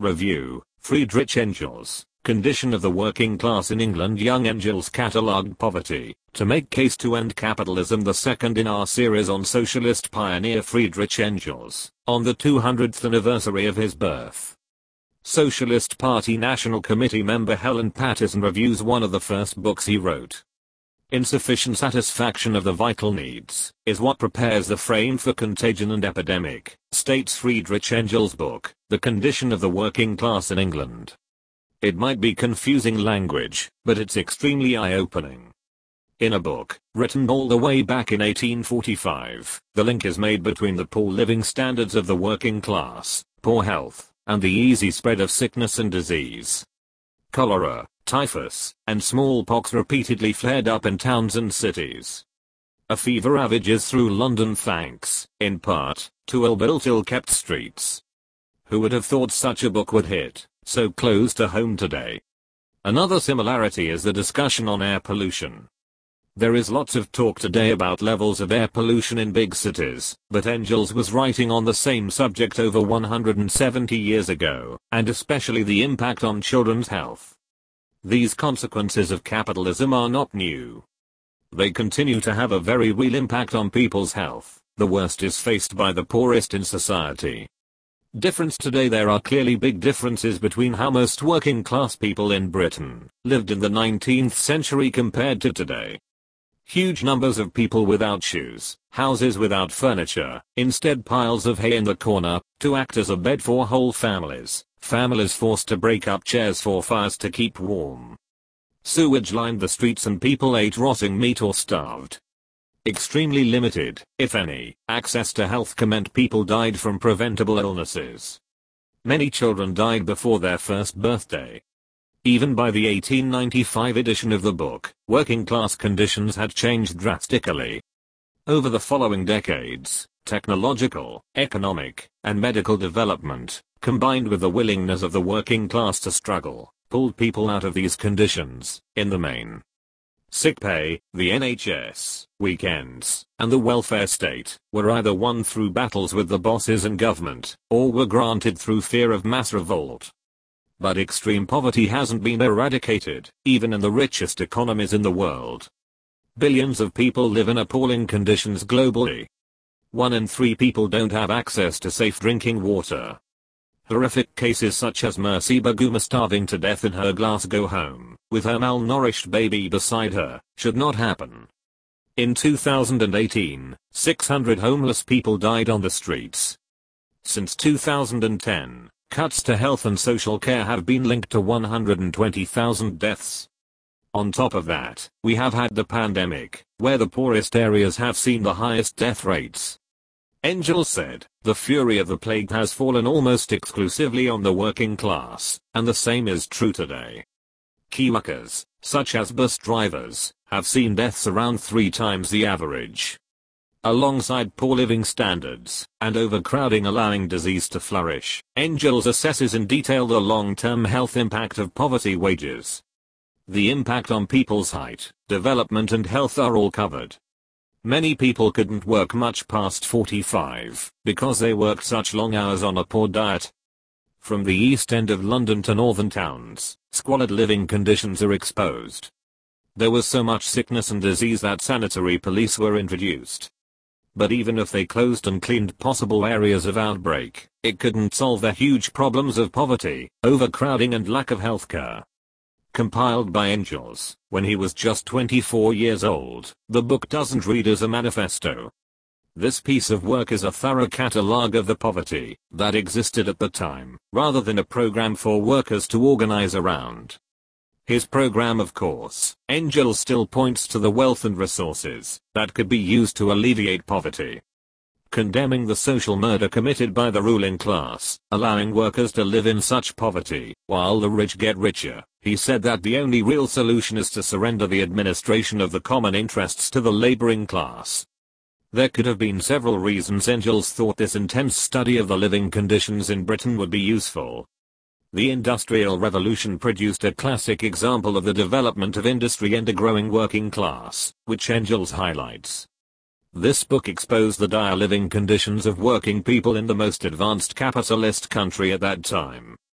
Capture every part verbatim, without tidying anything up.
Review, Friedrich Engels, Condition of the Working Class in England. Young Engels catalogued poverty, to make case to end capitalism. The second in our series on socialist pioneer Friedrich Engels, on the two hundredth anniversary of his birth. Socialist Party National Committee member Helen Pattison reviews one of the first books he wrote. Insufficient satisfaction of the vital needs is what prepares the frame for contagion and epidemic, states Friedrich Engels' book, The Condition of the Working Class in England. It might be confusing language, but it's extremely eye-opening. In a book, written all the way back in eighteen forty-five, the link is made between the poor living standards of the working class, poor health, and the easy spread of sickness and disease. Cholera, typhus, and smallpox repeatedly flared up in towns and cities. A fever ravages through London thanks, in part, to ill-built, ill-kept streets. Who would have thought such a book would hit so close to home today? Another similarity is the discussion on air pollution. There is lots of talk today about levels of air pollution in big cities, but Engels was writing on the same subject over one hundred seventy years ago, and especially the impact on children's health. These consequences of capitalism are not new. They continue to have a very real impact on people's health. The worst is faced by the poorest in society. Difference today: there are clearly big differences between how most working class people in Britain lived in the nineteenth century compared to today. Huge numbers of people without shoes, houses without furniture, instead piles of hay in the corner, to act as a bed for whole families, families forced to break up chairs for fires to keep warm. Sewage lined the streets and people ate rotting meat or starved. Extremely limited, if any, access to healthcare meant people died from preventable illnesses. Many children died before their first birthday. Even by the eighteen ninety-five edition of the book, working class conditions had changed drastically. Over the following decades, technological, economic, and medical development, combined with the willingness of the working class to struggle, pulled people out of these conditions, in the main. Sick pay, the N H S, weekends, and the welfare state were either won through battles with the bosses and government, or were granted through fear of mass revolt. But extreme poverty hasn't been eradicated, even in the richest economies in the world. Billions of people live in appalling conditions globally. One in three people don't have access to safe drinking water. Horrific cases such as Mercy Baguma starving to death in her Glasgow home, with her malnourished baby beside her, should not happen. In two thousand eighteen, six hundred homeless people died on the streets. Since two thousand ten, cuts to health and social care have been linked to one hundred twenty thousand deaths. On top of that, we have had the pandemic, where the poorest areas have seen the highest death rates. Engels said, the fury of the plague has fallen almost exclusively on the working class, and the same is true today. Key workers, such as bus drivers, have seen deaths around three times the average. Alongside poor living standards, and overcrowding allowing disease to flourish, Engels assesses in detail the long-term health impact of poverty. Wages. The impact on people's height, development and health are all covered. Many people couldn't work much past forty-five, because they worked such long hours on a poor diet. From the East End of London to northern towns, squalid living conditions are exposed. There was so much sickness and disease that sanitary police were introduced. But even if they closed and cleaned possible areas of outbreak, it couldn't solve the huge problems of poverty, overcrowding and lack of healthcare. Compiled by Engels, when he was just twenty-four years old, the book doesn't read as a manifesto. This piece of work is a thorough catalogue of the poverty that existed at the time, rather than a program for workers to organize around. His program, of course, Engels still points to the wealth and resources that could be used to alleviate poverty. Condemning the social murder committed by the ruling class, allowing workers to live in such poverty, while the rich get richer, he said that the only real solution is to surrender the administration of the common interests to the laboring class. There could have been several reasons Engels thought this intense study of the living conditions in Britain would be useful. The Industrial Revolution produced a classic example of the development of industry and a growing working class, which Engels highlights. This book exposed the dire living conditions of working people in the most advanced capitalist country at that time.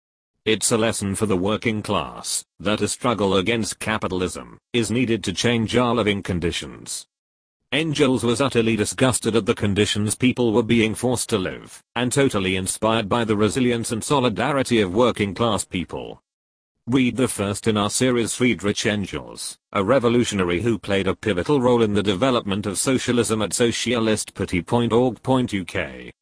It's a lesson for the working class, that a struggle against capitalism is needed to change our living conditions. Engels was utterly disgusted at the conditions people were being forced to live, and totally inspired by the resilience and solidarity of working class people. Read the first in our series Friedrich Engels, a revolutionary who played a pivotal role in the development of socialism at socialist party dot org dot U K.